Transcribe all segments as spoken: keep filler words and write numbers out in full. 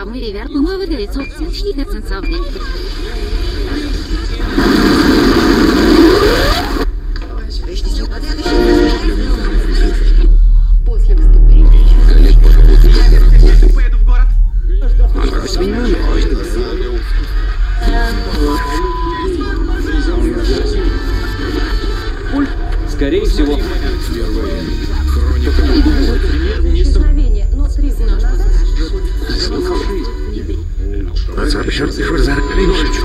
А мы ребят, мы выдали собственный концентрации. После выступления. Коллег поработать. Я поеду в город. Брось меня. Пульт, скорее всего. Но три года назад. Запишет ты за речью.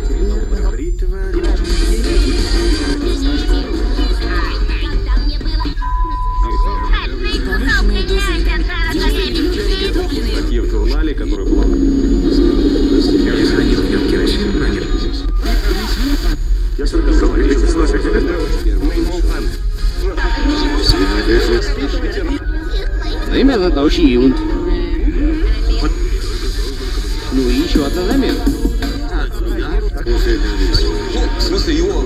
Статьи в журнале, который был. Я звонил в нем керосин, но нет. Я только Именно толщи юнт. Ну и еще одна замена. В смысле, его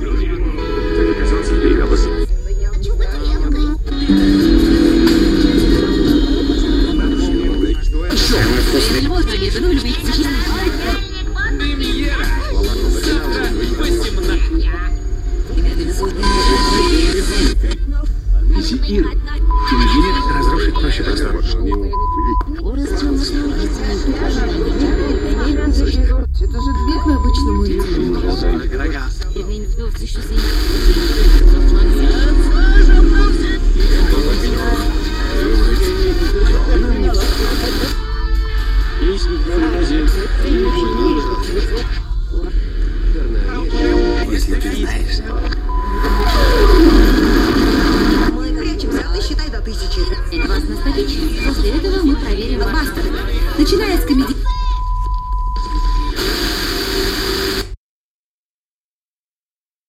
Зиир. Инженер разрушить проще простого. Это же две к обычному ритму. Если ты знаешь. Мы прячемся, а ты считай до тысячи. Вас на столичный. После этого мы проверим мастер. Начиная с комедии.